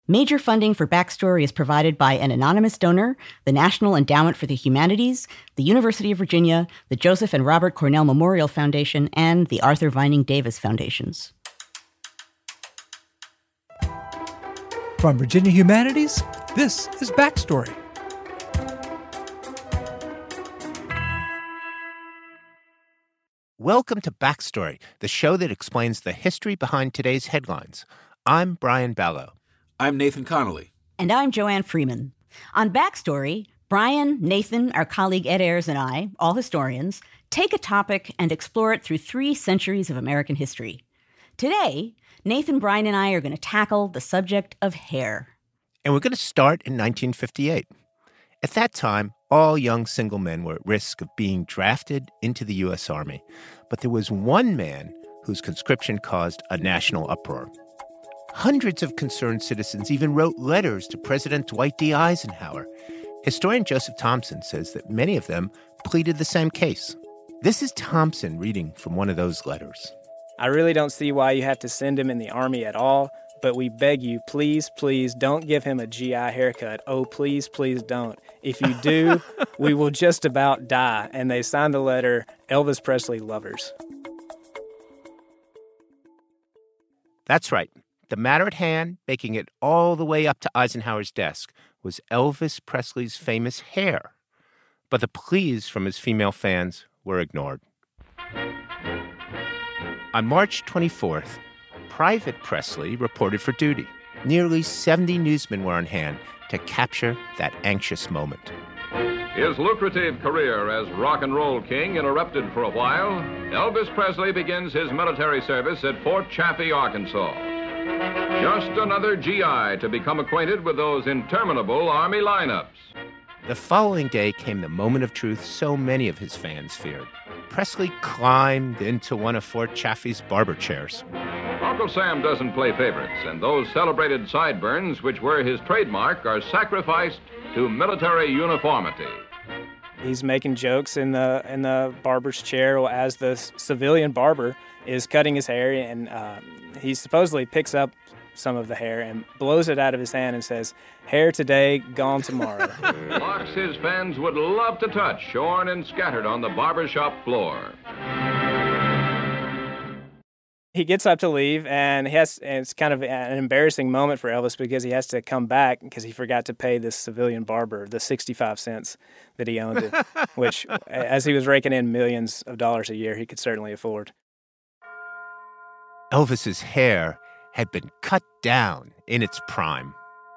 Major funding for Backstory is provided by an anonymous donor, the National Endowment for the Humanities, the University of Virginia, the Joseph and Robert Cornell Memorial Foundation, and the Arthur Vining Davis Foundations. From Virginia Humanities, this is Backstory. Welcome to Backstory, the show that explains the history behind today's headlines. I'm Brian Ballow. I'm Nathan Connolly. And I'm Joanne Freeman. On Backstory, Brian, Nathan, our colleague Ed Ayers, and I, all historians, take a topic and explore it through 3 centuries of American history. Today, Nathan, Brian, and I are going to tackle the subject of hair. And we're going to start in 1958. At that time, all young single men were at risk of being drafted into the U.S. Army. But there was one man whose conscription caused a national uproar. Hundreds of concerned citizens even wrote letters to President Dwight D. Eisenhower. Historian Joseph Thompson says that many of them pleaded the same case. This is Thompson reading from one of those letters. I really don't see why you have to send him in the Army at all, but we beg you, please, please don't give him a GI haircut. Oh, please, please don't. If you do, we will just about die. And they signed the letter, Elvis Presley Lovers. That's right. The matter at hand, making it all the way up to Eisenhower's desk, was Elvis Presley's famous hair. But the pleas from his female fans were ignored. On March 24th, Private Presley reported for duty. Nearly 70 newsmen were on hand to capture that anxious moment. His lucrative career as rock and roll king interrupted for a while, Elvis Presley begins his military service at Fort Chaffee, Arkansas. Just another GI to become acquainted with those interminable Army lineups. The following day came the moment of truth so many of his fans feared. Presley climbed into one of Fort Chaffee's barber chairs. Uncle Sam doesn't play favorites, and those celebrated sideburns, which were his trademark, are sacrificed to military uniformity. He's making jokes in the barber's chair as the civilian barber is cutting his hair, and he supposedly picks up some of the hair and blows it out of his hand and says, "Hair today, gone tomorrow." Locks his fans would love to touch, shorn and scattered on the barbershop floor. He gets up to leave, and it's kind of an embarrassing moment for Elvis because he has to come back because he forgot to pay this civilian barber the 65 cents that he owed him, which, as he was raking in millions of dollars a year, he could certainly afford. Elvis's hair had been cut down in its prime.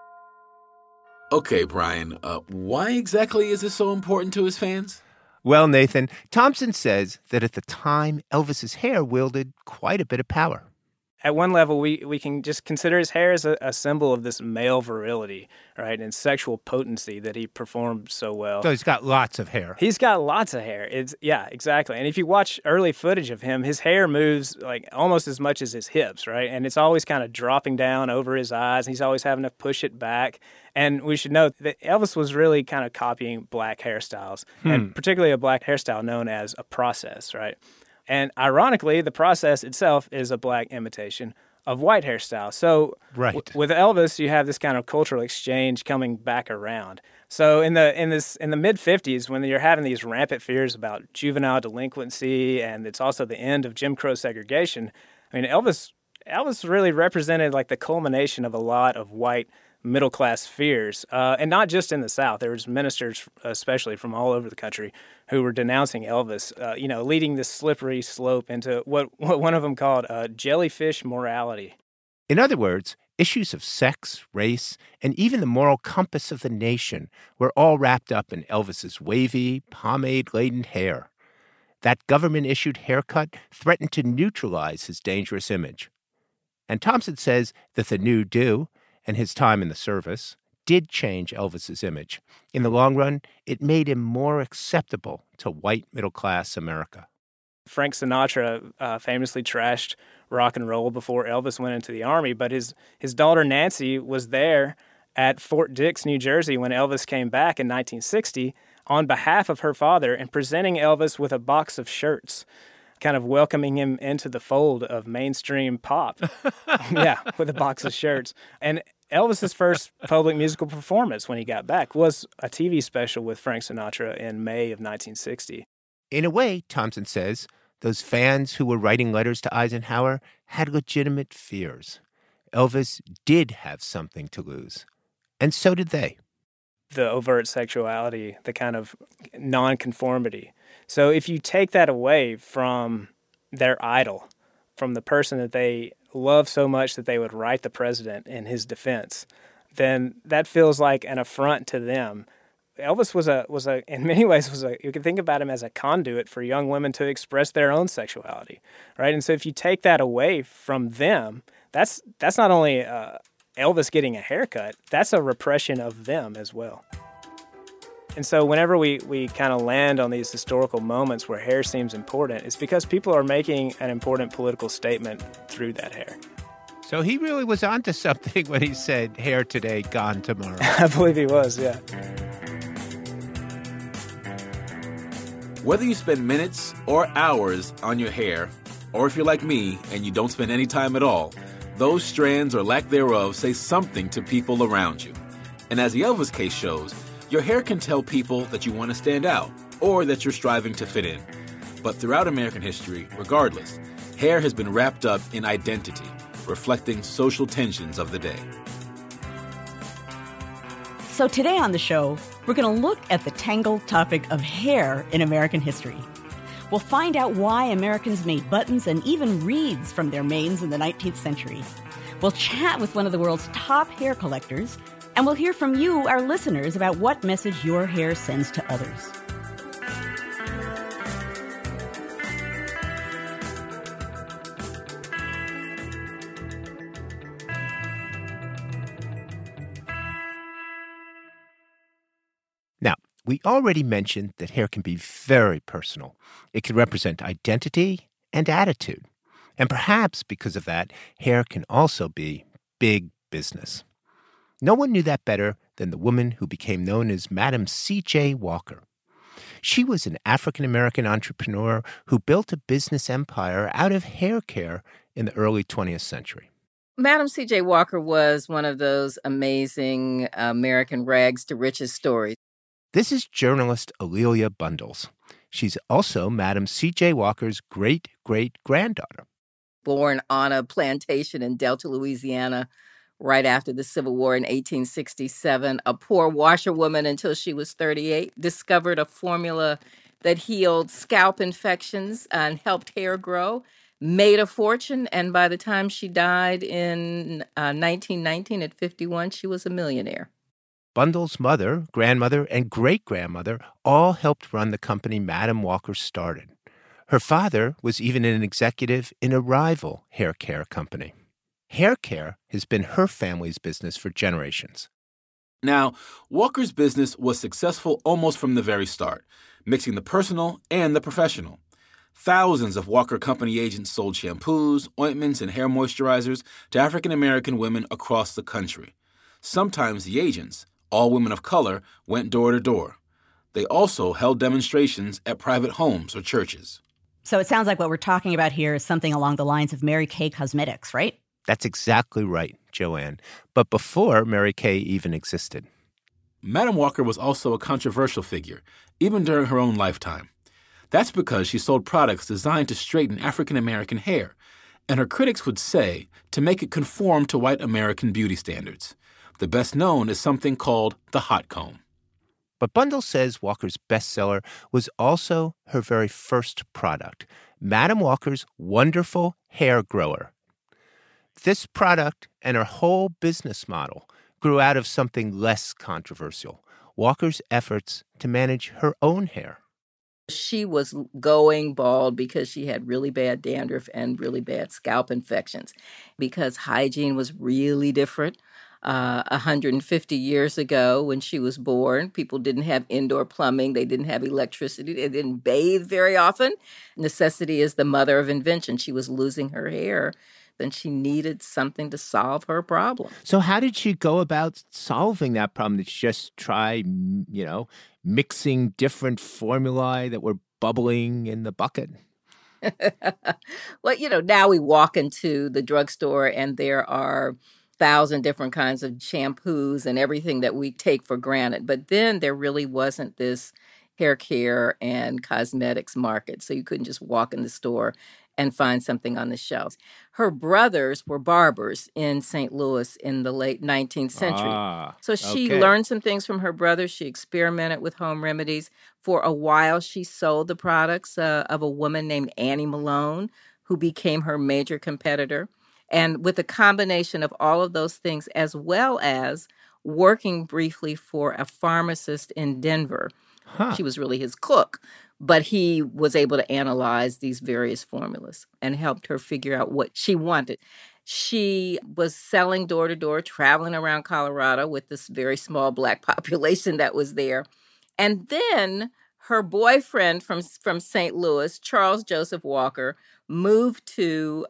Okay, Brian, why exactly is this so important to his fans? Well, Nathan, Thompson says that at the time, Elvis's hair wielded quite a bit of power. At one level, we can just consider his hair as a symbol of this male virility, right, and sexual potency that he performed so well. So he's got lots of hair. He's got lots of hair. Yeah, exactly. And if you watch early footage of him, his hair moves like almost as much as his hips, right? And it's always kind of dropping down over his eyes. He's always having to push it back. And we should note that Elvis was really kind of copying black hairstyles, and particularly a black hairstyle known as a process, right? And ironically, the process itself is a black imitation of white hairstyle. So right. With Elvis, you have this kind of cultural exchange coming back around. So in the mid-50s, when you're having these rampant fears about juvenile delinquency, and it's also the end of Jim Crow segregation, I mean, Elvis really represented like the culmination of a lot of white middle-class fears, and not just in the South. There was ministers, especially from all over the country, who were denouncing Elvis, leading this slippery slope into what one of them called jellyfish morality. In other words, issues of sex, race, and even the moral compass of the nation were all wrapped up in Elvis's wavy, pomade-laden hair. That government-issued haircut threatened to neutralize his dangerous image. And Thompson says that the new do, and his time in the service, did change Elvis's image. In the long run, it made him more acceptable to white middle-class America. Frank Sinatra famously trashed rock and roll before Elvis went into the Army, but his daughter Nancy was there at Fort Dix, New Jersey, when Elvis came back in 1960 on behalf of her father and presenting Elvis with a box of shirts, kind of welcoming him into the fold of mainstream pop. Yeah, with a box of shirts. And Elvis's first public musical performance when he got back was a TV special with Frank Sinatra in May of 1960. In a way, Thompson says, those fans who were writing letters to Eisenhower had legitimate fears. Elvis did have something to lose, and so did they. The overt sexuality, the kind of nonconformity. So if you take that away from their idol, from the person that they love so much that they would write the president in his defense, then that feels like an affront to them. Elvis was in many ways you can think about him as a conduit for young women to express their own sexuality, right? And so if you take that away from them, that's not only Elvis getting a haircut, that's a repression of them as well. And so whenever we kind of land on these historical moments where hair seems important, it's because people are making an important political statement through that hair. So he really was onto something when he said, hair today, gone tomorrow. I believe he was, yeah. Whether you spend minutes or hours on your hair, or if you're like me and you don't spend any time at all, those strands or lack thereof say something to people around you. And as the Elvis case shows, your hair can tell people that you want to stand out or that you're striving to fit in. But throughout American history, regardless, hair has been wrapped up in identity, reflecting social tensions of the day. So today on the show, we're going to look at the tangled topic of hair in American history. We'll find out why Americans made buttons and even wreaths from their manes in the 19th century. We'll chat with one of the world's top hair collectors, and we'll hear from you, our listeners, about what message your hair sends to others. Now, we already mentioned that hair can be very personal. It can represent identity and attitude. And perhaps because of that, hair can also be big business. No one knew that better than the woman who became known as Madam C.J. Walker. She was an African-American entrepreneur who built a business empire out of hair care in the early 20th century. Madam C.J. Walker was one of those amazing American rags to riches stories. This is journalist A'Lelia Bundles. She's also Madam C.J. Walker's great-great-granddaughter. Born on a plantation in Delta, Louisiana, right after the Civil War in 1867, a poor washerwoman until she was 38, discovered a formula that healed scalp infections and helped hair grow, made a fortune, and by the time she died in 1919 at 51, she was a millionaire. Bundles' mother, grandmother, and great-grandmother all helped run the company Madam Walker started. Her father was even an executive in a rival hair care company. Hair care has been her family's business for generations. Now, Walker's business was successful almost from the very start, mixing the personal and the professional. Thousands of Walker Company agents sold shampoos, ointments, and hair moisturizers to African-American women across the country. Sometimes the agents, all women of color, went door to door. They also held demonstrations at private homes or churches. So it sounds like what we're talking about here is something along the lines of Mary Kay Cosmetics, right? That's exactly right, Joanne. But before Mary Kay even existed. Madam Walker was also a controversial figure, even during her own lifetime. That's because she sold products designed to straighten African-American hair, and her critics would say to make it conform to white American beauty standards. The best known is something called the hot comb. But Bundles says Walker's bestseller was also her very first product, Madam Walker's Wonderful Hair Grower. This product and her whole business model grew out of something less controversial, Walker's efforts to manage her own hair. She was going bald because she had really bad dandruff and really bad scalp infections, because hygiene was really different. 150 years ago when she was born, people didn't have indoor plumbing. They didn't have electricity. They didn't bathe very often. Necessity is the mother of invention. She was losing her hair. Then she needed something to solve her problem. So how did she go about solving that problem? Did she just try, mixing different formulae that were bubbling in the bucket? Well, now we walk into the drugstore and there are 1,000 different kinds of shampoos and everything that we take for granted. But then there really wasn't this hair care and cosmetics market. So you couldn't just walk in the store and find something on the shelves. Her brothers were barbers in St. Louis in the late 19th century. So she learned some things from her brothers. She experimented with home remedies. For a while, she sold the products of a woman named Annie Malone, who became her major competitor. And with a combination of all of those things, as well as working briefly for a pharmacist in Denver, she was really his cook. But he was able to analyze these various formulas and helped her figure out what she wanted. She was selling door to door, traveling around Colorado with this very small Black population that was there. And then her boyfriend from St. Louis, Charles Joseph Walker, moved to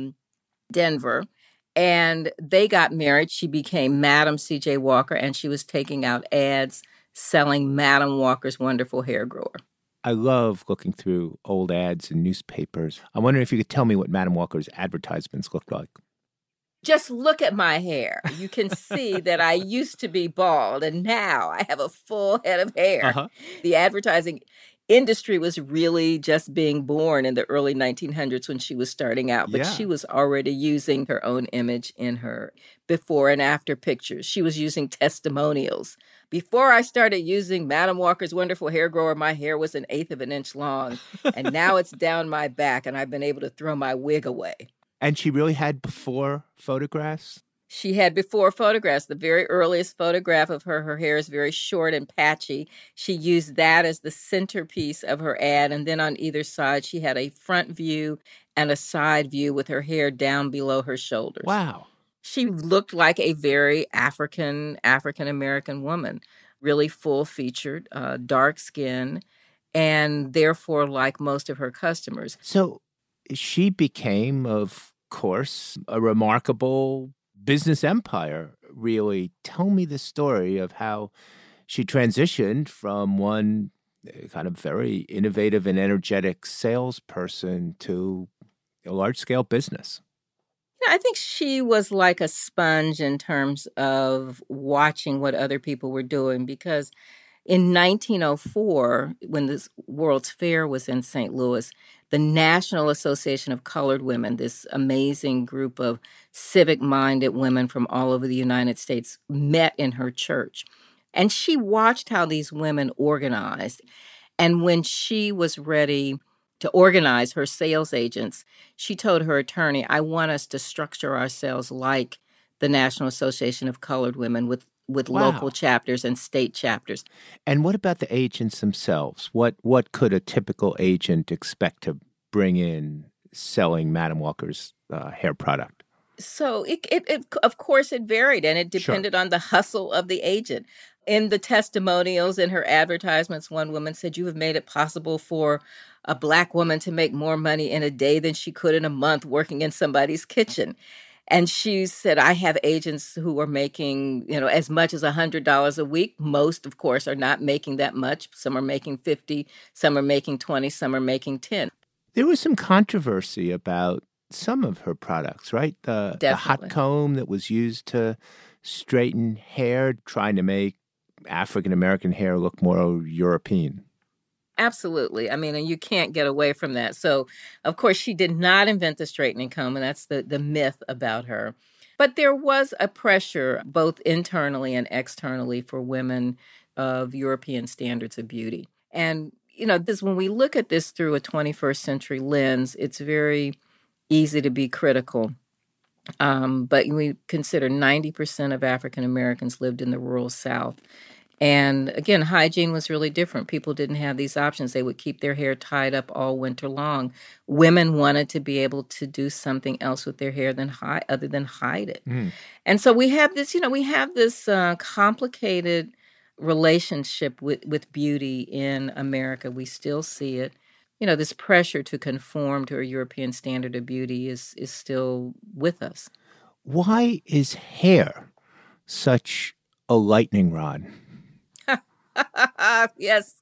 Denver, and they got married. She became Madam C.J. Walker, and she was taking out ads selling Madam Walker's Wonderful Hair Grower. I love looking through old ads in newspapers. I'm wondering if you could tell me what Madam Walker's advertisements looked like. Just look at my hair. You can see that I used to be bald, and now I have a full head of hair. The advertising industry was really just being born in the early 1900s when she was starting out, but she was already using her own image in her before and after pictures. She was using testimonials. Before I started using Madam Walker's Wonderful Hair Grower, my hair was 1/8 of an inch long, and now it's down my back, and I've been able to throw my wig away. And she really had before photographs? She had before photographs. The very earliest photograph of her hair is very short and patchy. She used that as the centerpiece of her ad. And then on either side, she had a front view and a side view with her hair down below her shoulders. Wow. She looked like a very African-American woman, really full-featured, dark skin, and therefore like most of her customers. So she became, of course, a remarkable business empire, really. Tell me the story of how she transitioned from one kind of very innovative and energetic salesperson to a large-scale business. I think she was like a sponge in terms of watching what other people were doing, because in 1904, when this World's Fair was in St. Louis, the National Association of Colored Women, this amazing group of civic-minded women from all over the United States, met in her church. And she watched how these women organized. And when she was ready to organize her sales agents, she told her attorney, I want us to structure ourselves like the National Association of Colored Women with local chapters and state chapters. And what about the agents themselves? What could a typical agent expect to bring in selling Madam Walker's hair product? So it of course it varied, and it depended on the hustle of the agent. In the testimonials in her advertisements, one woman said, you have made it possible for a Black woman to make more money in a day than she could in a month working in somebody's kitchen. And she said, I have agents who are making, as much as $100 a week. Most, of course, are not making that much. Some are making 50, some are making 20, some are making 10. There was some controversy about some of her products, right? The hot comb that was used to straighten hair, trying to make African-American hair look more European. Absolutely. I mean, and you can't get away from that. So, of course, she did not invent the straightening comb, and that's the myth about her. But there was a pressure, both internally and externally, for women of European standards of beauty. And, when we look at this through a 21st century lens, it's very easy to be critical. But we consider 90% of African Americans lived in the rural South. And again, hygiene was really different. People didn't have these options. They would keep their hair tied up all winter long. Women wanted to be able to do something else with their hair other than hide it. And so we have this, complicated relationship with beauty in America. We still see it. This pressure to conform to a European standard of beauty is still with us. Why is hair such a lightning rod? Yes.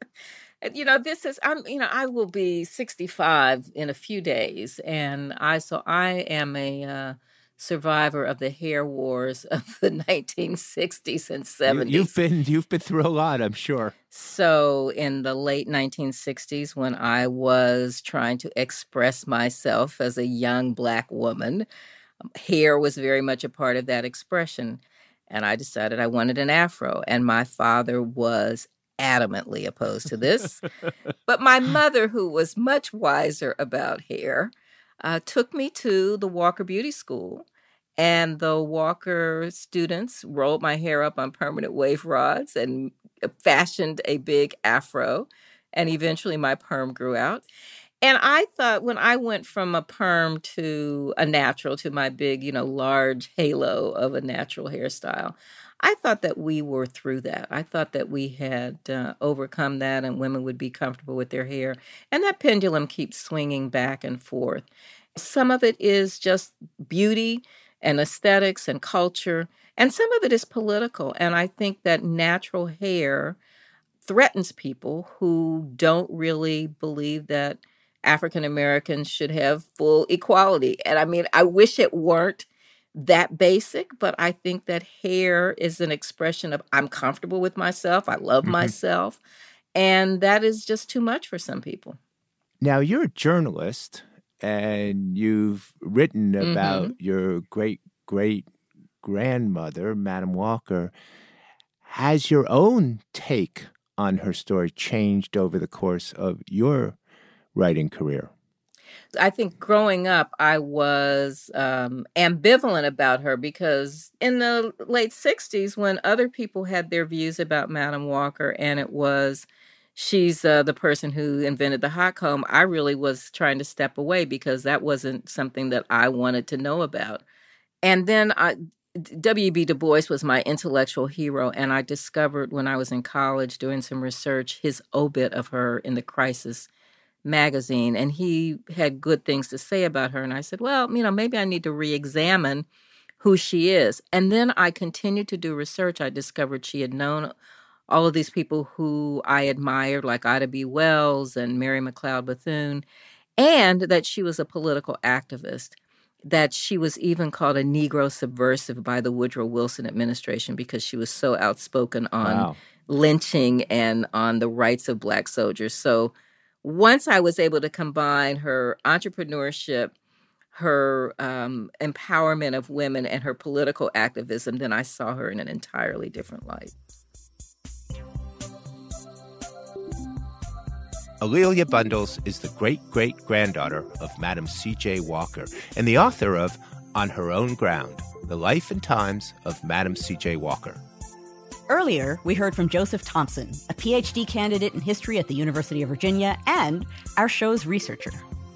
I will be 65 in a few days. And I am a survivor of the hair wars of the 1960s and 70s. You've been through a lot, I'm sure. So in the late 1960s, when I was trying to express myself as a young Black woman, hair was very much a part of that expression. And I decided I wanted an afro. And my father was adamantly opposed to this. But my mother, who was much wiser about hair, took me to the Walker Beauty School. And the Walker students rolled my hair up on permanent wave rods and fashioned a big afro. And eventually my perm grew out. And I thought when I went from a perm to a natural to my big, large halo of a natural hairstyle, I thought that we were through that. I thought that we had overcome that and women would be comfortable with their hair. And that pendulum keeps swinging back and forth. Some of it is just beauty and aesthetics and culture, and some of it is political. And I think that natural hair threatens people who don't really believe that African Americans should have full equality. And I mean, I wish it weren't that basic, but I think that hair is an expression of I'm comfortable with myself, I love myself, and that is just too much for some people. Now, you're a journalist, and you've written about your great-great-grandmother, Madam Walker. Has your own take on her story changed over the course of your writing career? I think growing up, I was ambivalent about her because in the late 60s, when other people had their views about Madam Walker, and it was she's the person who invented the hot comb, I really was trying to step away because that wasn't something that I wanted to know about. And then W.E.B. Du Bois was my intellectual hero, and I discovered when I was in college doing some research his obit of her in the Crisis magazine, and he had good things to say about her. And I said, well, maybe I need to re-examine who she is. And then I continued to do research. I discovered she had known all of these people who I admired, like Ida B. Wells and Mary McLeod Bethune, and that she was a political activist, that she was even called a Negro subversive by the Woodrow Wilson administration because she was so outspoken on lynching and on the rights of Black soldiers. So once I was able to combine her entrepreneurship, her empowerment of women, and her political activism, then I saw her in an entirely different light. A'Lelia Bundles is the great-great-granddaughter of Madam C.J. Walker and the author of On Her Own Ground, The Life and Times of Madam C.J. Walker. Earlier, we heard from Joseph Thompson, a PhD candidate in history at the University of Virginia and our show's researcher.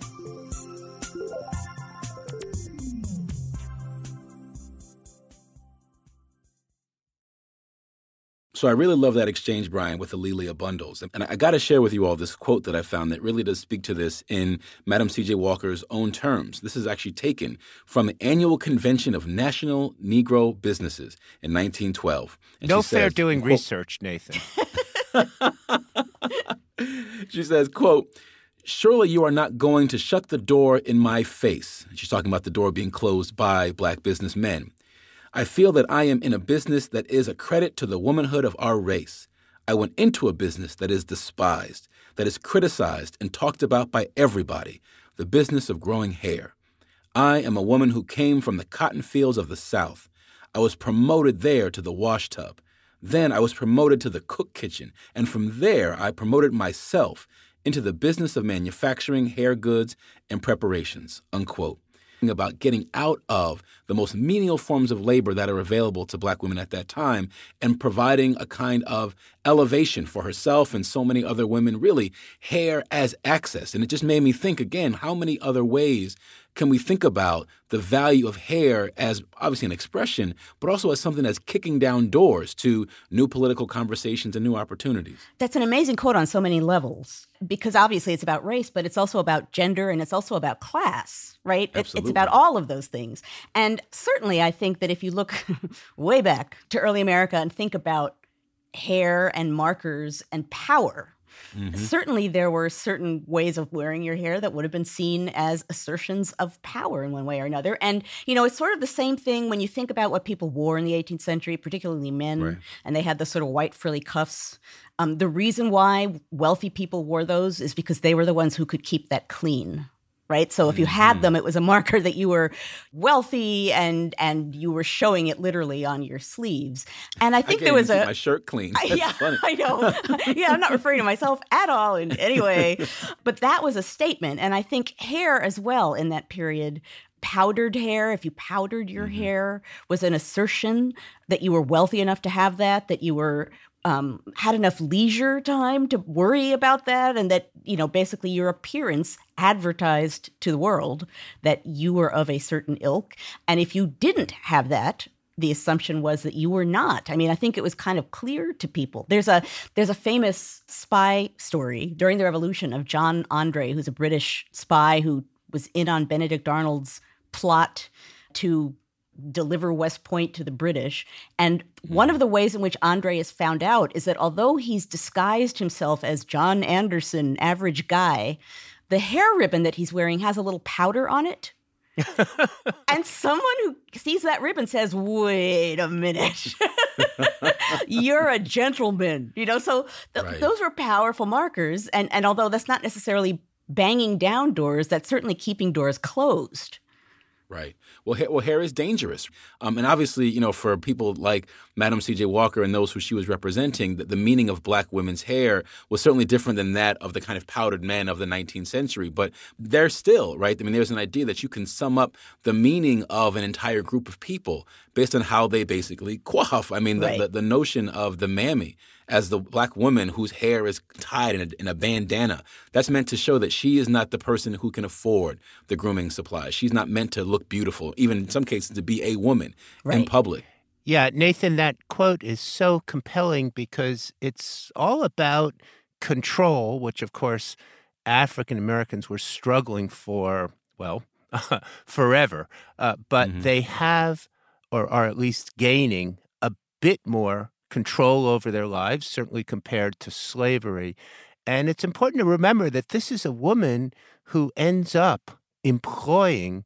So I really love that exchange, Brian, with A'Lelia Bundles. And I got to share with you all this quote that I found that really does speak to this in Madam C.J. Walker's own terms. This is actually taken from the annual convention of National Negro Businesses in 1912. And no she fair says, doing quote, research, Nathan. She says, quote, "Surely you are not going to shut the door in my face." She's talking about the door being closed by Black businessmen. "I feel that I am in a business that is a credit to the womanhood of our race. I went into a business that is despised, that is criticized and talked about by everybody, the business of growing hair. I am a woman who came from the cotton fields of the South. I was promoted there to the wash tub. Then I was promoted to the cook kitchen, and from there I promoted myself into the business of manufacturing hair goods and preparations," unquote. About getting out of the most menial forms of labor that are available to Black women at that time and providing a kind of elevation for herself and so many other women, really hair as access. And it just made me think again, how many other ways can we think about the value of hair as obviously an expression, but also as something that's kicking down doors to new political conversations and new opportunities? That's an amazing quote on so many levels, because obviously it's about race, but it's also about gender and it's also about class, right? It's about all of those things. And certainly I think that if you look way back to early America and think about hair and markers and power, certainly there were certain ways of wearing your hair that would have been seen as assertions of power in one way or another. And, it's sort of the same thing when you think about what people wore in the 18th century, particularly men, and they had the sort of white frilly cuffs. The reason why wealthy people wore those is because they were the ones who could keep that clean. Right. So if you had them, it was a marker that you were wealthy and you were showing it literally on your sleeves. And I think there was my shirt clean. That's funny. I know. Yeah, I'm not referring to myself at all in any way. But that was a statement. And I think hair as well in that period, powdered hair, if you powdered your hair, was an assertion that you were wealthy enough to have that you were had enough leisure time to worry about that, and that, basically your appearance advertised to the world that you were of a certain ilk. And if you didn't have that, the assumption was that you were not. I mean, I think it was kind of clear to people. There's a famous spy story during the Revolution of John Andre, who's a British spy who was in on Benedict Arnold's plot to deliver West Point to the British. And one of the ways in which Andre is found out is that although he's disguised himself as John Anderson, average guy, the hair ribbon that he's wearing has a little powder on it. And someone who sees that ribbon says, wait a minute, you're a gentleman. So those were powerful markers. And although that's not necessarily banging down doors, that's certainly keeping doors closed. Right. Well, hair is dangerous. And obviously, for people like Madam C.J. Walker and those who she was representing, the meaning of black women's hair was certainly different than that of the kind of powdered men of the 19th century. But there's still, right? I mean, there's an idea that you can sum up the meaning of an entire group of people based on how they basically coif. I mean, the notion of the mammy as the black woman whose hair is tied in a bandana, that's meant to show that she is not the person who can afford the grooming supplies. She's not meant to look beautiful, even in some cases to be a woman in public. Yeah, Nathan, that quote is so compelling because it's all about control, which, of course, African Americans were struggling for, forever. But they have, or are at least gaining, a bit more control over their lives, certainly compared to slavery. And it's important to remember that this is a woman who ends up employing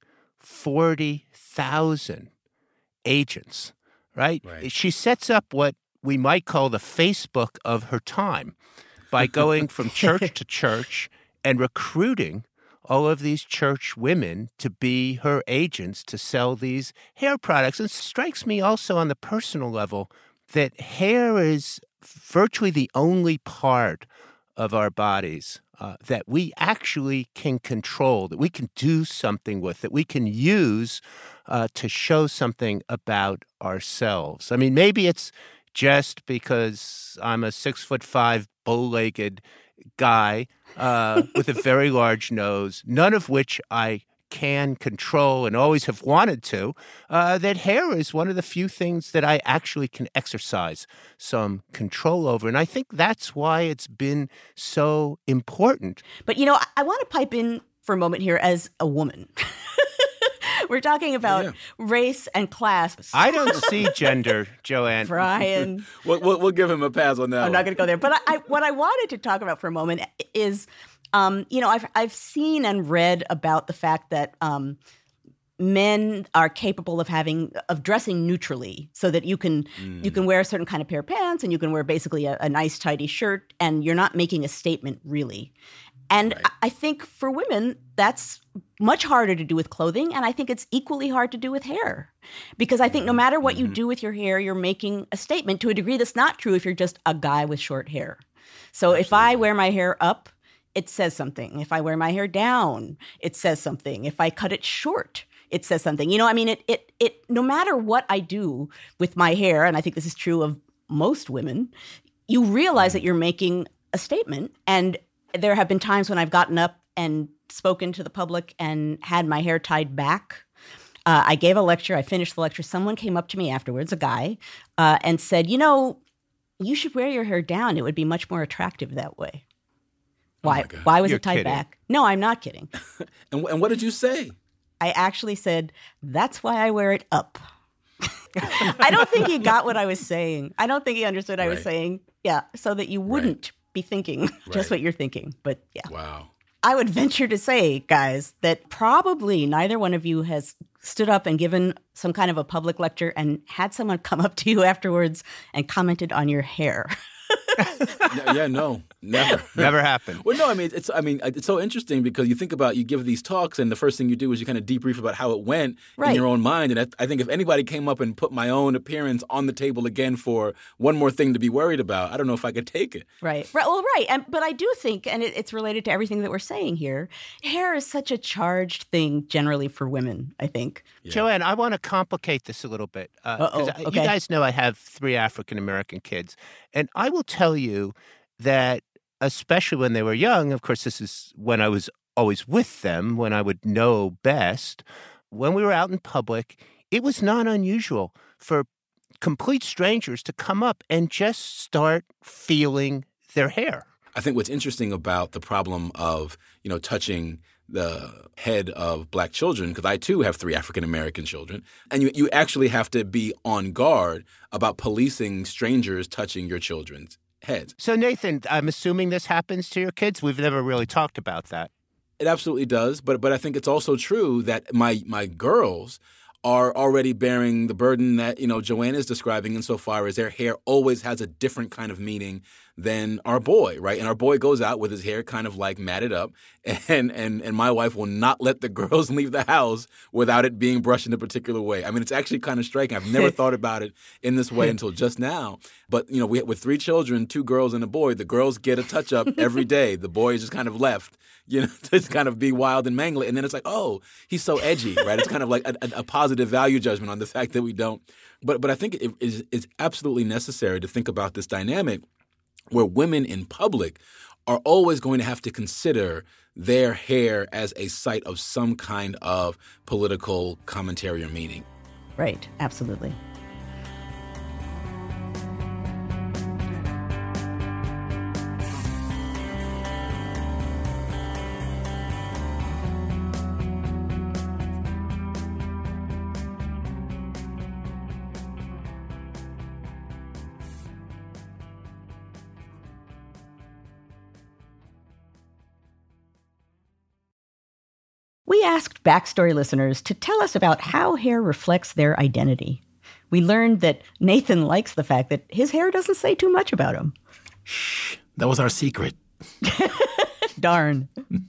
40,000 agents, right? She sets up what we might call the Facebook of her time by going from church to church and recruiting all of these church women to be her agents to sell these hair products. And it strikes me also on the personal level that hair is virtually the only part of our bodies that we actually can control, that we can do something with, that we can use to show something about ourselves. I mean, maybe it's just because I'm a 6'5", bow-legged guy with a very large nose, none of which I can control and always have wanted to, that hair is one of the few things that I actually can exercise some control over. And I think that's why it's been so important. But, I want to pipe in for a moment here as a woman. We're talking about race and class. I don't see gender, Joanne. Brian. We'll give him a pass on that. I'm not going to go there. But what I wanted to talk about for a moment is I've seen and read about the fact that men are capable of dressing neutrally, so that you can wear a certain kind of pair of pants and you can wear basically a nice tidy shirt, and you're not making a statement really. And I think for women, that's much harder to do with clothing, and I think it's equally hard to do with hair. Because I think no matter what you do with your hair, you're making a statement to a degree that's not true if you're just a guy with short hair. So if I wear my hair up, it says something. If I wear my hair down, it says something. If I cut it short, it says something. It no matter what I do with my hair, and I think this is true of most women, you realize that you're making a statement. And there have been times when I've gotten up and spoken to the public and had my hair tied back. I gave a lecture. I finished the lecture. Someone came up to me afterwards, a guy, and said, you should wear your hair down. It would be much more attractive that way. Why? Why was it tied back? No, I'm not kidding. And what did you say? I actually said, that's why I wear it up. I don't think he got what I was saying. I don't think he understood I was saying, so that you wouldn't be thinking just what you're thinking. But yeah. Wow. I would venture to say, guys, that probably neither one of you has stood up and given some kind of a public lecture and had someone come up to you afterwards and commented on your hair. No, never. Never happened. Well, no, it's so interesting because you think about, you give these talks and the first thing you do is you kind of debrief about how it went in your own mind. And I think if anybody came up and put my own appearance on the table again for one more thing to be worried about, I don't know if I could take it. Right. Well, right. But I do think, and it's related to everything that we're saying here, hair is such a charged thing generally for women, I think. Yeah. Joanne, I want to complicate this a little bit. Okay. You guys know I have 3 African-American kids. And I will tell you that, especially when they were young, of course, this is when I was always with them, when I would know best, when we were out in public, it was not unusual for complete strangers to come up and just start feeling their hair. I think what's interesting about the problem of, touching the head of Black children, because I too have 3 African-American children, and you actually have to be on guard about policing strangers touching your children's heads. So, Nathan, I'm assuming this happens to your kids? We've never really talked about that. It absolutely does, but I think it's also true that my girls are already bearing the burden that, Joanne is describing insofar as their hair always has a different kind of meaning than our boy, right? And our boy goes out with his hair kind of like matted up, and my wife will not let the girls leave the house without it being brushed in a particular way. I mean, it's actually kind of striking. I've never thought about it in this way until just now. But, with 3 children, 2 girls and a boy, the girls get a touch-up every day. The boy is just kind of left, to kind of be wild and mangle it. And then it's like, oh, he's so edgy, right? It's kind of like a positive value judgment on the fact that we don't. But I think it is absolutely necessary to think about this dynamic where women in public are always going to have to consider their hair as a site of some kind of political commentary or meaning. Right, absolutely. We asked Backstory listeners to tell us about how hair reflects their identity. We learned that Nathan likes the fact that his hair doesn't say too much about him. Shh, that was our secret. Darn.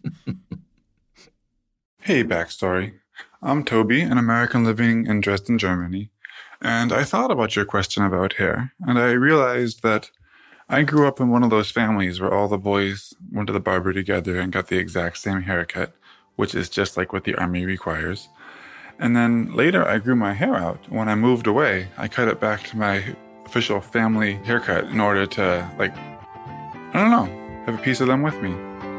Hey, Backstory. I'm Toby, an American living in Dresden, Germany. And I thought about your question about hair, and I realized that I grew up in one of those families where all the boys went to the barber together and got the exact same haircut, which is just like what the Army requires. And then later I grew my hair out. When I moved away, I cut it back to my official family haircut in order to, have a piece of them with me.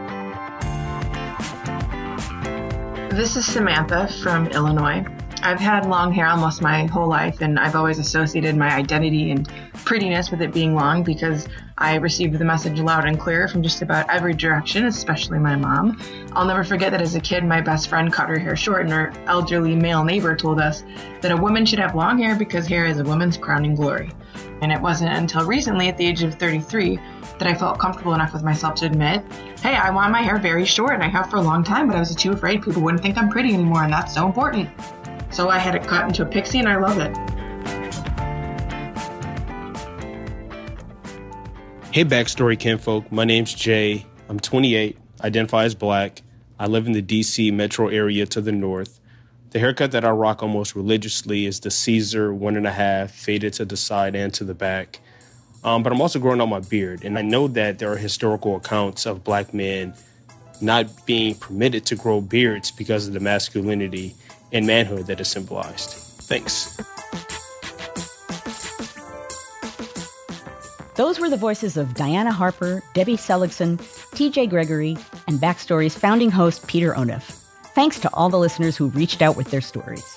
This is Samantha from Illinois. I've had long hair almost my whole life, and I've always associated my identity and prettiness with it being long because I received the message loud and clear from just about every direction, especially my mom. I'll never forget that as a kid, my best friend cut her hair short, and her elderly male neighbor told us that a woman should have long hair because hair is a woman's crowning glory. And it wasn't until recently, at the age of 33, that I felt comfortable enough with myself to admit, hey, I want my hair very short, and I have for a long time, but I was too afraid people wouldn't think I'm pretty anymore, and that's so important. So I had it cut into a pixie, and I love it. Hey, Backstory kinfolk. My name's Jay. I'm 28, identify as Black. I live in the D.C. metro area to the north. The haircut that I rock almost religiously is the Caesar 1.5, faded to the side and to the back. But I'm also growing out my beard, and I know that there are historical accounts of Black men not being permitted to grow beards because of the masculinity and manhood that is symbolized. Thanks. Those were the voices of Diana Harper, Debbie Seligson, TJ Gregory, and Backstory's founding host, Peter Onuf. Thanks to all the listeners who reached out with their stories.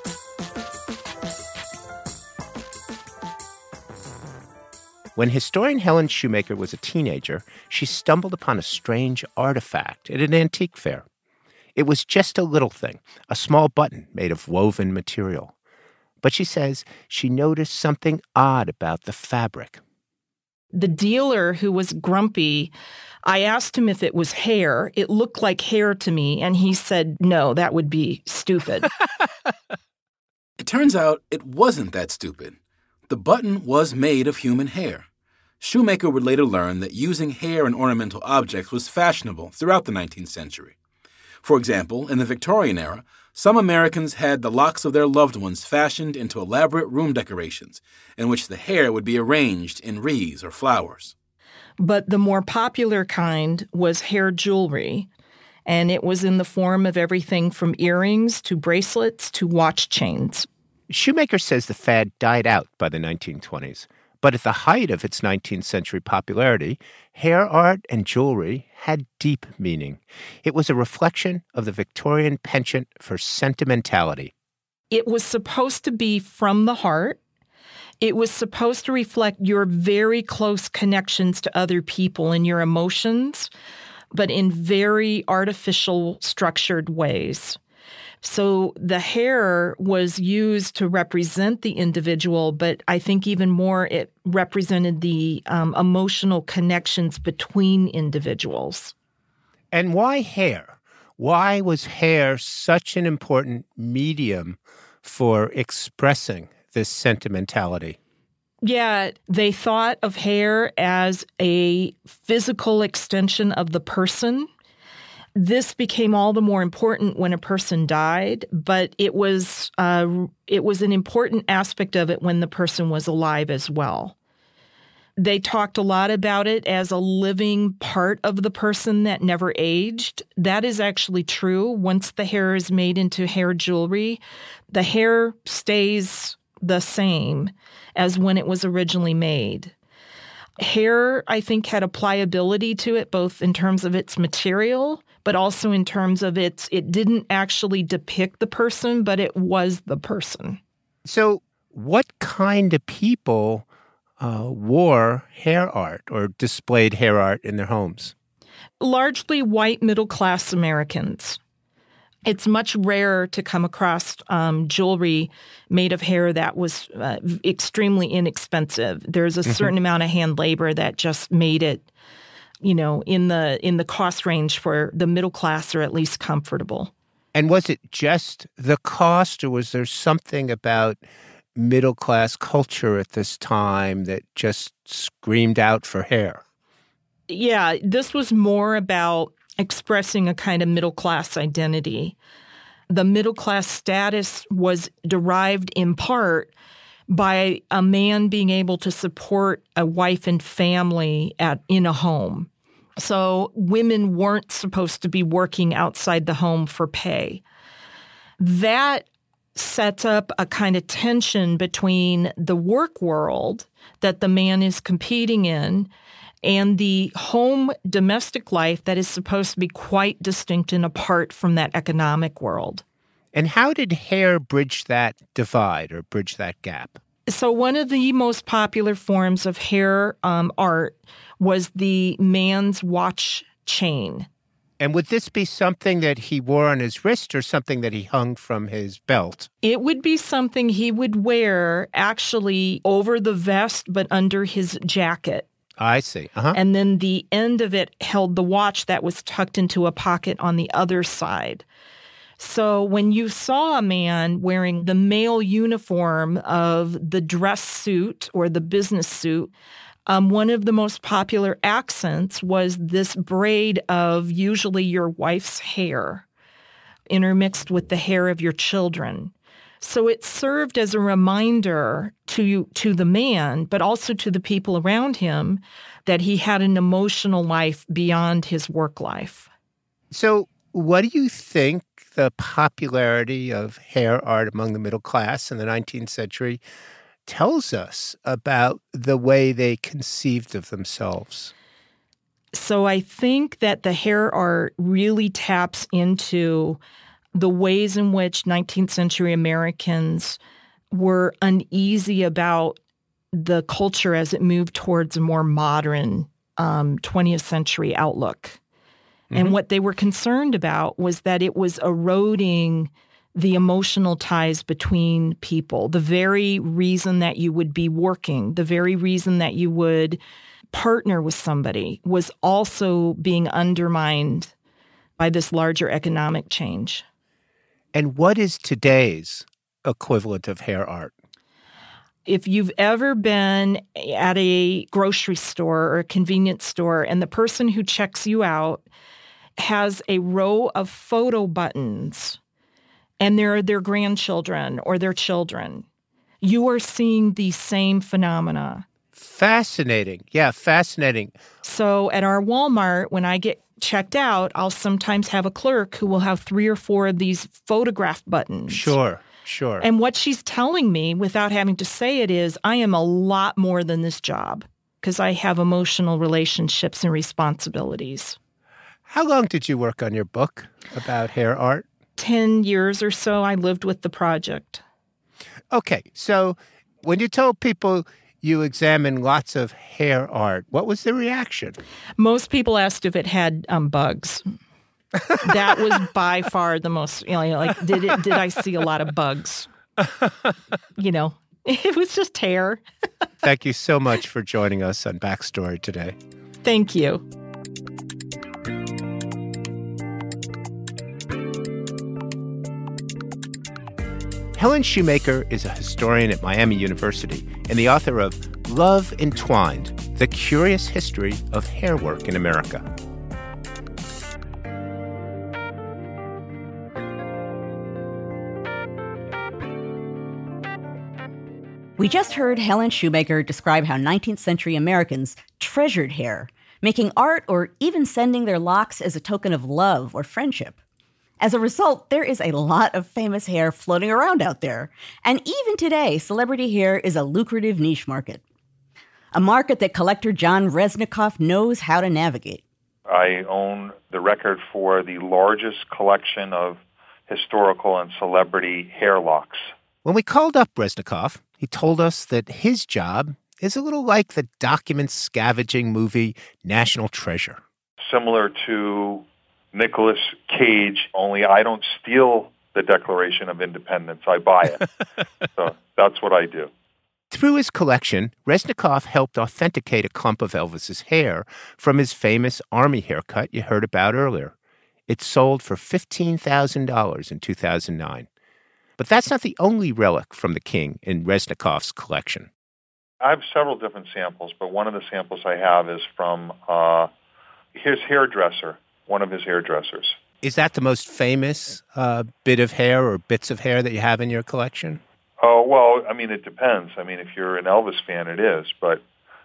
When historian Helen Shoemaker was a teenager, she stumbled upon a strange artifact at an antique fair. It was just a little thing, a small button made of woven material. But she says she noticed something odd about the fabric. The dealer who was grumpy, I asked him if it was hair. It looked like hair to me, and he said, no, that would be stupid. It turns out it wasn't that stupid. The button was made of human hair. Shoemaker would later learn that using hair in ornamental objects was fashionable throughout the 19th century. For example, in the Victorian era, some Americans had the locks of their loved ones fashioned into elaborate room decorations, in which the hair would be arranged in wreaths or flowers. But the more popular kind was hair jewelry, and it was in the form of everything from earrings to bracelets to watch chains. Shoemaker says the fad died out by the 1920s. But at the height of its 19th century popularity, hair art and jewelry had deep meaning. It was a reflection of the Victorian penchant for sentimentality. It was supposed to be from the heart. It was supposed to reflect your very close connections to other people and your emotions, but in very artificial, structured ways. So the hair was used to represent the individual, but I think even more it represented the emotional connections between individuals. And why hair? Why was hair such an important medium for expressing this sentimentality? Yeah, they thought of hair as a physical extension of the person. This became all the more important when a person died, but it was an important aspect of it when the person was alive as well. They talked a lot about it as a living part of the person that never aged. That is actually true. Once the hair is made into hair jewelry, the hair stays the same as when it was originally made. Hair, I think, had a pliability to it, both in terms of its material, but also in terms of it didn't actually depict the person, but it was the person. So what kind of people wore hair art or displayed hair art in their homes? Largely white middle-class Americans. It's much rarer to come across jewelry made of hair that was extremely inexpensive. There's a certain amount of hand labor that just made it, in the cost range for the middle class, or at least comfortable. And was it just the cost, or was there something about middle class culture at this time that just screamed out for hair? Yeah, this was more about expressing a kind of middle-class identity. The middle-class status was derived in part by a man being able to support a wife and family in a home. So women weren't supposed to be working outside the home for pay. That sets up a kind of tension between the work world that the man is competing in and the home domestic life that is supposed to be quite distinct and apart from that economic world. And how did hair bridge that divide or bridge that gap? So one of the most popular forms of hair art was the man's watch chain. And would this be something that he wore on his wrist or something that he hung from his belt? It would be something he would wear actually over the vest but under his jacket. I see. Uh-huh. And then the end of it held the watch that was tucked into a pocket on the other side. So when you saw a man wearing the male uniform of the dress suit or the business suit, one of the most popular accents was this braid of usually your wife's hair intermixed with the hair of your children. So it served as a reminder to the man, but also to the people around him, that he had an emotional life beyond his work life. So what do you think the popularity of hair art among the middle class in the 19th century tells us about the way they conceived of themselves? So I think that the hair art really taps into the ways in which 19th century Americans were uneasy about the culture as it moved towards a more modern 20th century outlook. And what they were concerned about was that it was eroding the emotional ties between people, the very reason that you would be working, the very reason that you would partner with somebody was also being undermined by this larger economic change. And what is today's equivalent of hair art? If you've ever been at a grocery store or a convenience store and the person who checks you out has a row of photo buttons and they're their grandchildren or their children, you are seeing the same phenomena. Fascinating. Yeah, fascinating. So at our Walmart, when I get checked out, I'll sometimes have a clerk who will have 3 or 4 of these photograph buttons. Sure. And what she's telling me, without having to say it, is I am a lot more than this job because I have emotional relationships and responsibilities. How long did you work on your book about hair art? 10 years or so I lived with the project. Okay, so when you told people you examined lots of hair art, what was the reaction? Most people asked if it had bugs. That was by far the most, like, did I see a lot of bugs? It was just hair. Thank you so much for joining us on Backstory today. Thank you. Helen Shoemaker is a historian at Miami University and the author of Love Entwined, The Curious History of Hair Work in America. We just heard Helen Shoemaker describe how 19th century Americans treasured hair, making art or even sending their locks as a token of love or friendship. As a result, there is a lot of famous hair floating around out there. And even today, celebrity hair is a lucrative niche market. A market that collector John Resnikoff knows how to navigate. I own the record for the largest collection of historical and celebrity hair locks. When we called up Resnikoff, he told us that his job is a little like the document scavenging movie National Treasure. Similar to Nicolas Cage, only I don't steal the Declaration of Independence. I buy it. So that's what I do. Through his collection, Resnikoff helped authenticate a clump of Elvis's hair from his famous army haircut you heard about earlier. It sold for $15,000 in 2009. But that's not the only relic from the king in Resnikoff's collection. I have several different samples, but one of the samples I have is from his hairdresser, one of his hairdressers. Is that the most famous bit of hair or bits of hair that you have in your collection? Oh, well, I mean, it depends. I mean, if you're an Elvis fan, it is. But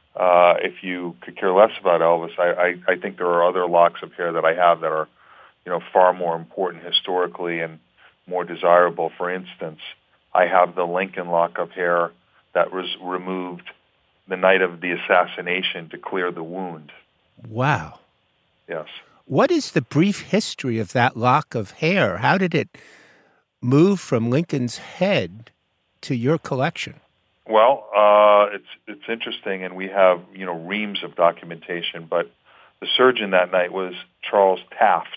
if you could care less about Elvis, I think there are other locks of hair that I have that are, far more important historically and more desirable. For instance, I have the Lincoln lock of hair that was removed the night of the assassination to clear the wound. Wow. Yes. What is the brief history of that lock of hair? How did it move from Lincoln's head to your collection? Well, it's interesting, and we have reams of documentation. But the surgeon that night was Charles Taft,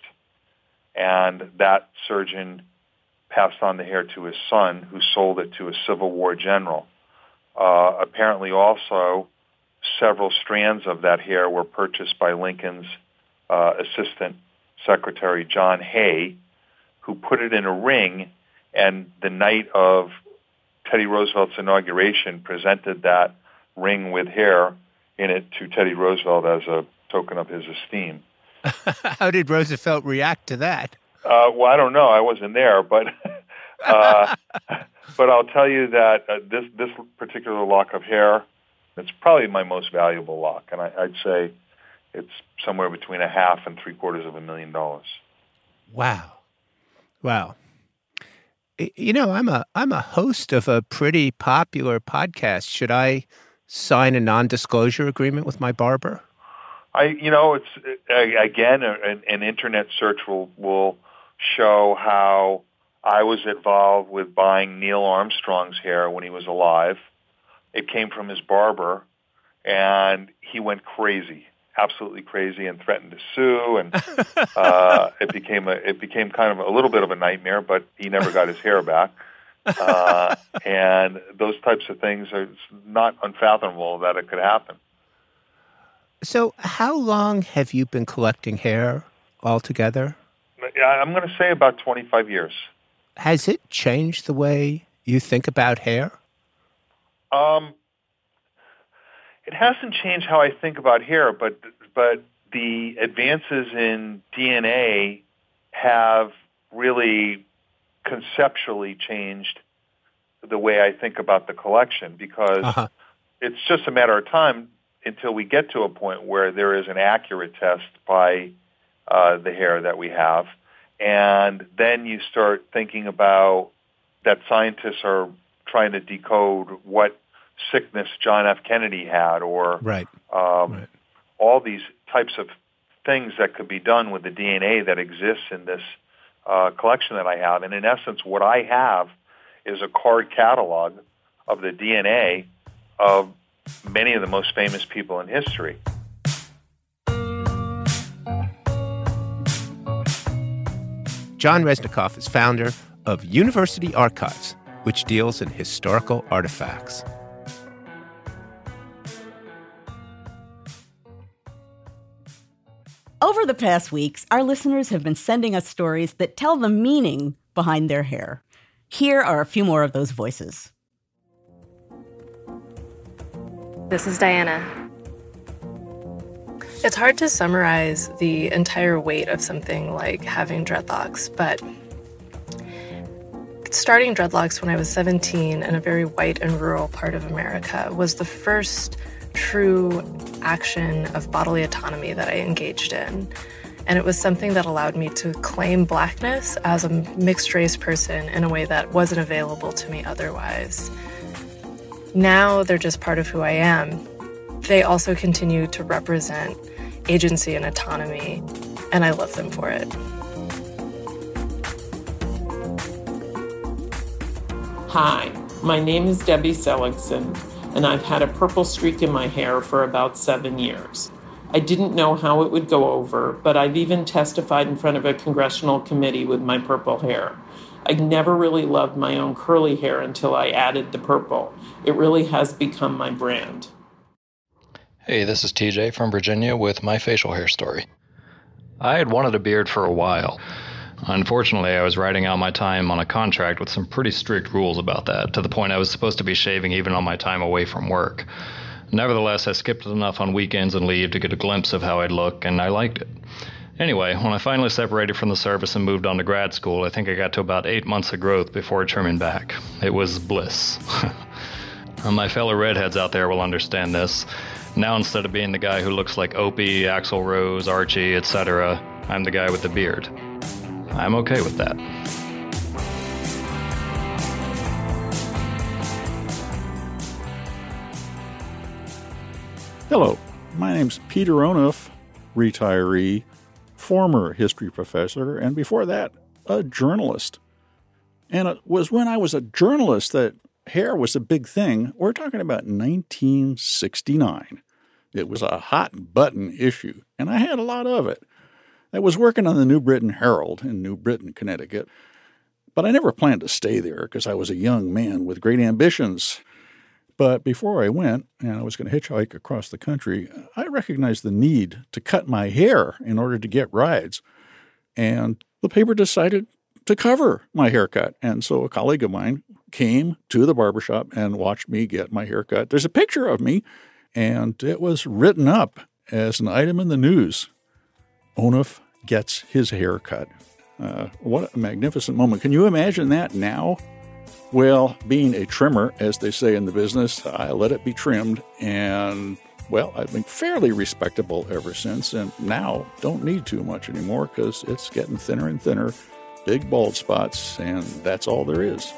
and that surgeon passed on the hair to his son, who sold it to a Civil War general. Apparently, also several strands of that hair were purchased by Lincoln's Assistant Secretary John Hay, who put it in a ring, and the night of Teddy Roosevelt's inauguration presented that ring with hair in it to Teddy Roosevelt as a token of his esteem. How did Roosevelt react to that? Well, I don't know. I wasn't there, but but I'll tell you that this particular lock of hair, it's probably my most valuable lock, and I'd say it's somewhere between $500,000 and $750,000. Wow. I'm a host of a pretty popular podcast. Should I sign a non-disclosure agreement with my barber? It's again an internet search will show how I was involved with buying Neil Armstrong's hair when he was alive. It came from his barber, and he went crazy, absolutely crazy, and threatened to sue. And it became kind of a little bit of a nightmare. But he never got his hair back. And those types of things are not unfathomable that it could happen. So how long have you been collecting hair altogether? I'm going to say about 25 years. Has it changed the way you think about hair? It hasn't changed how I think about hair, but the advances in DNA have really conceptually changed the way I think about the collection, because it's just a matter of time until we get to a point where there is an accurate test by the hair that we have. And then you start thinking about that scientists are trying to decode what sickness John F. Kennedy had, or all these types of things that could be done with the DNA that exists in this collection that I have. And in essence, what I have is a card catalog of the DNA of many of the most famous people in history. John Resnikoff is founder of University Archives, which deals in historical artifacts. Over the past weeks, our listeners have been sending us stories that tell the meaning behind their hair. Here are a few more of those voices. This is Diana. It's hard to summarize the entire weight of something like having dreadlocks, but starting dreadlocks when I was 17 in a very white and rural part of America was the first true action of bodily autonomy that I engaged in. And it was something that allowed me to claim Blackness as a mixed-race person in a way that wasn't available to me otherwise. Now they're just part of who I am. They also continue to represent agency and autonomy, and I love them for it. Hi, my name is Debbie Seligson, and I've had a purple streak in my hair for about 7 years. I didn't know how it would go over, but I've even testified in front of a congressional committee with my purple hair. I never really loved my own curly hair until I added the purple. It really has become my brand. Hey, this is TJ from Virginia with my facial hair story. I had wanted a beard for a while. Unfortunately, I was writing out my time on a contract with some pretty strict rules about that, to the point I was supposed to be shaving even on my time away from work. Nevertheless, I skipped enough on weekends and leave to get a glimpse of how I'd look, and I liked it. Anyway, when I finally separated from the service and moved on to grad school, I think I got to about 8 months of growth before trimming back. It was bliss. My fellow redheads out there will understand this. Now, instead of being the guy who looks like Opie, Axl Rose, Archie, etc., I'm the guy with the beard. I'm okay with that. Hello, my name's Peter Onuf, retiree, former history professor, and before that, a journalist. And it was when I was a journalist that hair was a big thing. We're talking about 1969. It was a hot-button issue, and I had a lot of it. I was working on the New Britain Herald in New Britain, Connecticut, but I never planned to stay there because I was a young man with great ambitions. But before I went, and I was going to hitchhike across the country, I recognized the need to cut my hair in order to get rides. And the paper decided to cover my haircut. And so a colleague of mine came to the barbershop and watched me get my haircut. There's a picture of me, and it was written up as an item in the news. Onuf gets his haircut. What a magnificent moment. Can you imagine that now? Well, being a trimmer, as they say in the business, I let it be trimmed, and, well, I've been fairly respectable ever since, and now don't need too much anymore because it's getting thinner and thinner, big bald spots, and that's all there is.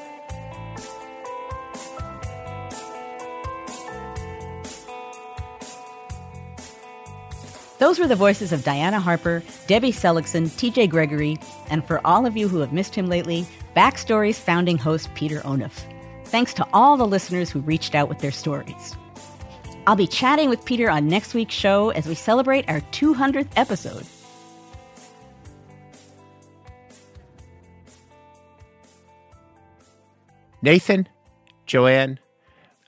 Those were the voices of Diana Harper, Debbie Seligson, TJ Gregory, and for all of you who have missed him lately, Backstory's founding host, Peter Onuf. Thanks to all the listeners who reached out with their stories. I'll be chatting with Peter on next week's show as we celebrate our 200th episode. Nathan, Joanne,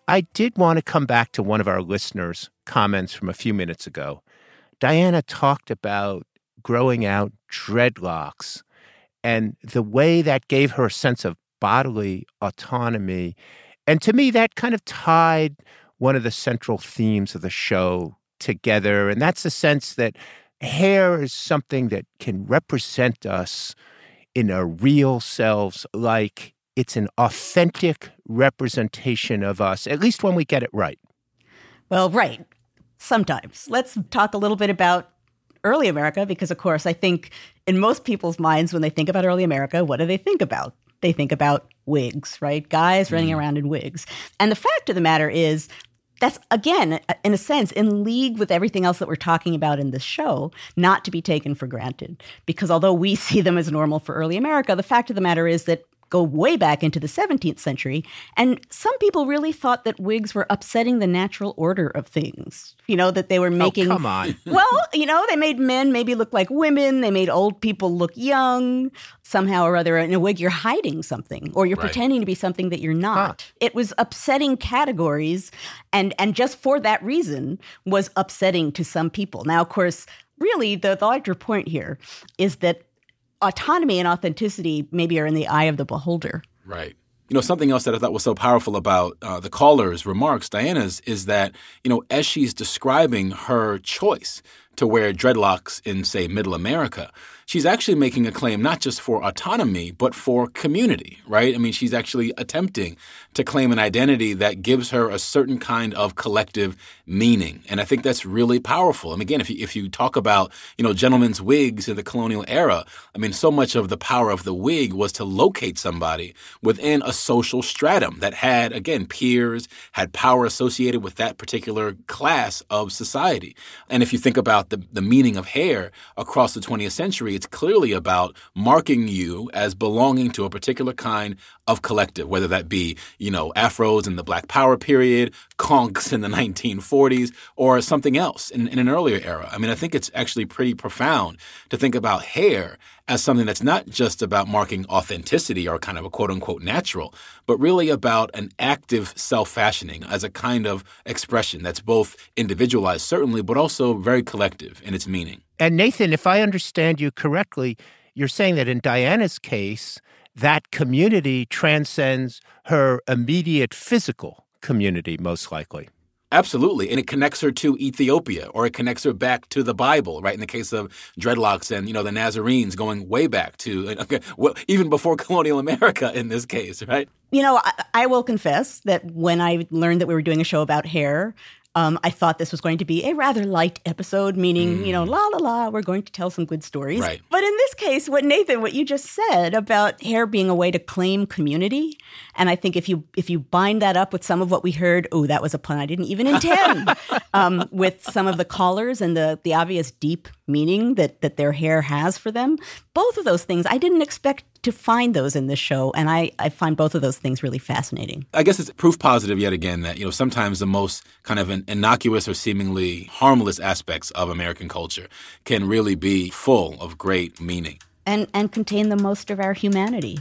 I did want to come back to one of our listeners' comments from a few minutes ago. Diana talked about growing out dreadlocks and the way that gave her a sense of bodily autonomy. And to me, that kind of tied one of the central themes of the show together. And that's the sense that hair is something that can represent us in our real selves, like it's an authentic representation of us, at least when we get it right. Well, right. Sometimes. Let's talk a little bit about early America, because, of course, I think in most people's minds, when they think about early America, what do they think about? They think about wigs, right? Guys running around in wigs. And the fact of the matter is, that's, again, in a sense, in league with everything else that we're talking about in this show, not to be taken for granted. Because although we see them as normal for early America, the fact of the matter is that go way back into the 17th century, and some people really thought that wigs were upsetting the natural order of things. You know, that they were making... Oh, come on. Well, you know, they made men maybe look like women. They made old people look young. Somehow or other, in a wig, you're hiding something, or you're pretending to be something that you're not. Huh. It was upsetting categories, and just for that reason was upsetting to some people. Now, of course, really, the larger point here is that autonomy and authenticity maybe are in the eye of the beholder. Right. You know, something else that I thought was so powerful about the caller's remarks, Diana's, is that, you know, as she's describing her choice to wear dreadlocks in, say, Middle America, she's actually making a claim not just for autonomy, but for community, right? I mean, she's actually attempting to claim an identity that gives her a certain kind of collective meaning. And I think that's really powerful. And again, if you talk about, you know, gentlemen's wigs in the colonial era, I mean, so much of the power of the wig was to locate somebody within a social stratum that had, again, peers, had power associated with that particular class of society. And if you think about the meaning of hair across the 20th century, it's clearly about marking you as belonging to a particular kind of collective, whether that be, you know, afros in the Black Power period, conks in the 1940s, or something else in an earlier era. I mean, I think it's actually pretty profound to think about hair as something that's not just about marking authenticity or kind of a quote-unquote natural, but really about an active self-fashioning as a kind of expression that's both individualized, certainly, but also very collective in its meaning. And Nathan, if I understand you correctly, you're saying that in Diana's case, that community transcends her immediate physical community, most likely. Absolutely. And it connects her to Ethiopia, or it connects her back to the Bible, right? In the case of dreadlocks and, you know, the Nazarenes going way back to, well, even before colonial America in this case, right? You know, I will confess that when I learned that we were doing a show about hair, I thought this was going to be a rather light episode, meaning, you know, la, la, la, we're going to tell some good stories. Right. But in this case, what you just said about hair being a way to claim community, and I think if you bind that up with some of what we heard, oh, that was a pun I didn't even intend, with some of the callers and the obvious deep meaning that their hair has for them, both of those things, I didn't expect to find those in this show, and I find both of those things really fascinating. I guess it's proof positive yet again that, you know, sometimes the most kind of innocuous or seemingly harmless aspects of American culture can really be full of great meaning. And contain the most of our humanity.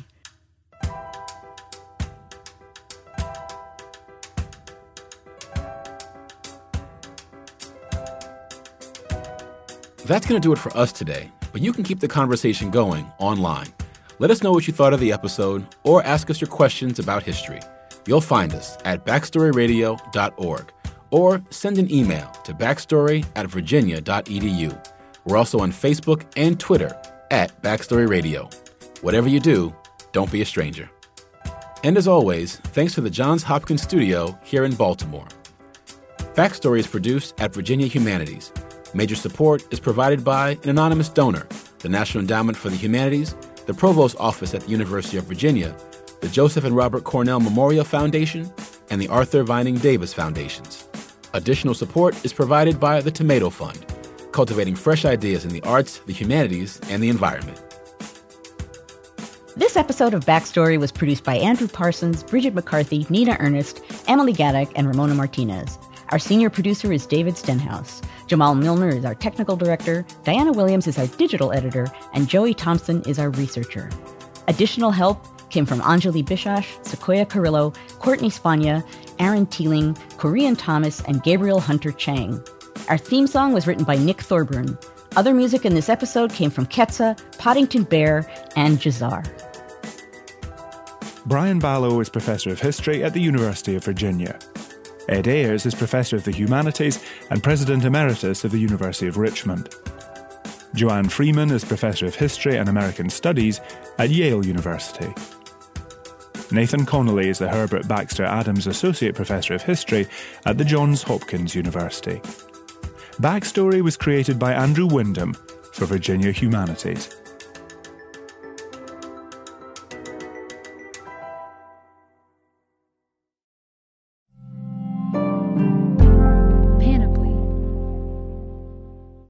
That's going to do it for us today, but you can keep the conversation going online. Let us know what you thought of the episode, or ask us your questions about history. You'll find us at backstoryradio.org, or send an email to backstory@virginia.edu. We're also on Facebook and Twitter at Backstory Radio. Whatever you do, don't be a stranger. And as always, thanks to the Johns Hopkins Studio here in Baltimore. Backstory is produced at Virginia Humanities. Major support is provided by an anonymous donor, the National Endowment for the Humanities, the Provost Office at the University of Virginia, the Joseph and Robert Cornell Memorial Foundation, and the Arthur Vining Davis Foundations. Additional support is provided by the Tomato Fund, cultivating fresh ideas in the arts, the humanities, and the environment. This episode of Backstory was produced by Andrew Parsons, Bridget McCarthy, Nina Ernest, Emily Gaddick, and Ramona Martinez. Our senior producer is David Stenhouse. Jamal Milner is our technical director, Diana Williams is our digital editor, and Joey Thompson is our researcher. Additional help came from Anjali Bishash, Sequoia Carrillo, Courtney Spagna, Aaron Teeling, Korean Thomas, and Gabriel Hunter Chang. Our theme song was written by Nick Thorburn. Other music in this episode came from Ketsa, Poddington Bear, and Jazar. Brian Balogh is Professor of History at the University of Virginia. Ed Ayers is Professor of the Humanities and President Emeritus of the University of Richmond. Joanne Freeman is Professor of History and American Studies at Yale University. Nathan Connolly is the Herbert Baxter Adams Associate Professor of History at the Johns Hopkins University. Backstory was created by Andrew Wyndham for Virginia Humanities.